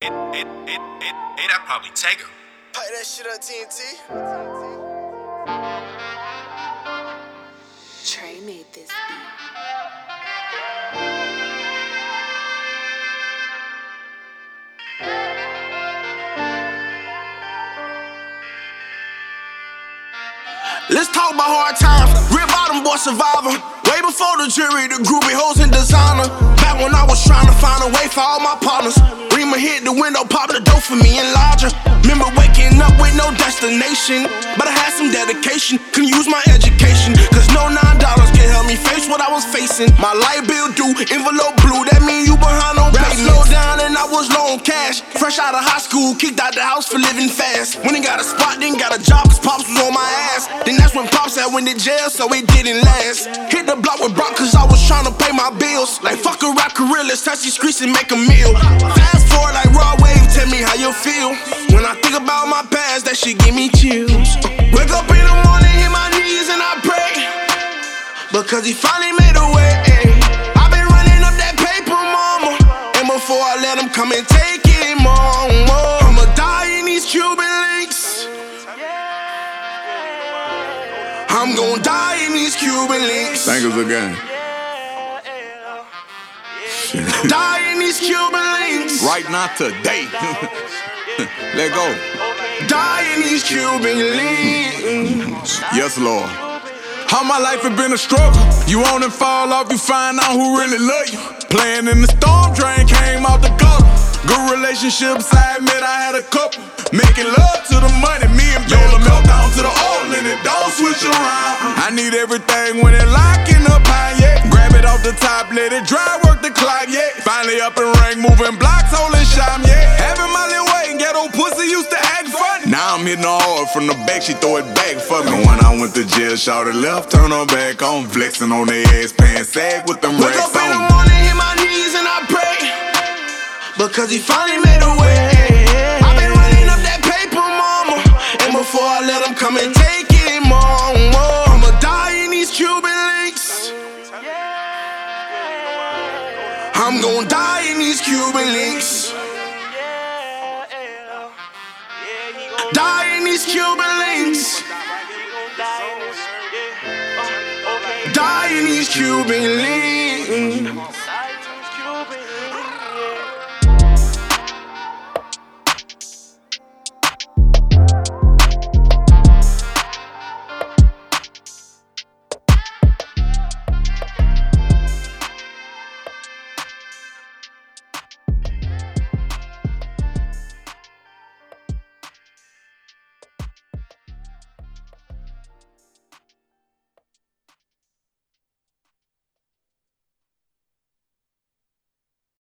That probably take her. Pipe that shit up, TNT. Trey made this beat. Let's talk about hard times. Real bottom boy survivor. Way before the jury, the groovy hoes and designer. Back when I was trying to find a way for all my partners. Rima hit the window, pop the door for me and larger. Remember waking up with no destination, but I had some dedication. Couldn't use my education, cause no $9 can help me face what I was facing. My light bill due, envelope blue, that mean you behind on payments. Slow down and I was low on cash. Fresh out of high school, kicked out the house for living fast. When he got a spot, then got a job, cause Pops was on my ass. Then that's when Pops had went to jail, so it didn't last. Hit the block with Brock, cause I was trying to pay my bills. Like fuck a rap career, let's touch these streets and make a meal. Fast forward like raw wave, tell me how you feel. When I think about my past, that shit give me chills. Wake up in the morning, hit my knees and I pray, because he finally made a way. I've been running up that paper, mama, and before I let him come and take it, mama, I'ma die in these Cuban links. I'm gon' die in these Cuban links. Thank us again. Die in these Cuban links. Right now, today. Let go. Die in these Cuban links. Yes, Lord. All my life has been a struggle. You on and fall off, you find out who really love you. Playing in the storm drain, came out the gutter. Good relationships, I admit I had a couple. Making love to the money, me and Bella melt down to the oil and it don't switch around. I need everything when it locking up high, yeah. Grab it off the top, let it dry, work the clock, yeah. Finally up and rank, moving blocks, holding shine, yeah. Having my little way, ghetto pussy used to act funny. Now I'm hitting her hard from the back, she throw it back for me. And when I went to jail, shorty left, turn her back on. Flexing on their ass, pants sag with them Wake racks up in the on. morning, hit my knees and I pray, because he finally made a way. I've been running up that paper, mama, and before I let him come and take it, mama, I'ma die in these Cuban links. I'm gon' die in these Cuban links. Die in these Cuban links. Die in these Cuban links.